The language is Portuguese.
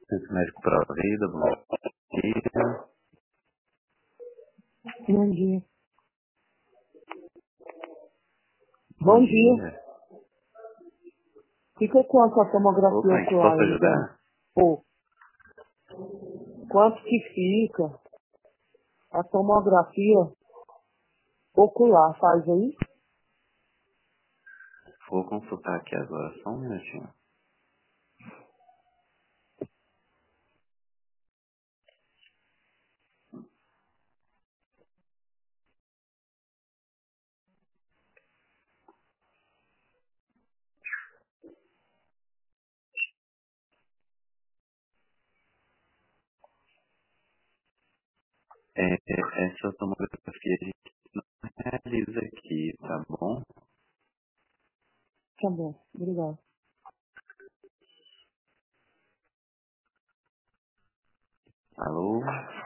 Centro Médico para a Vida, bom dia. Bom dia. Bom Bom dia. dia. Fica quanto a tomografia Opa, em que posso ocular aí, Dani? ajudar? Pô, quanto que fica a tomografia ocular? Faz aí? Vou consultar aqui agora, só um minutinho. Essa tomografia a gente realiza aqui, tá bom? Tá bom, obrigado. Alô?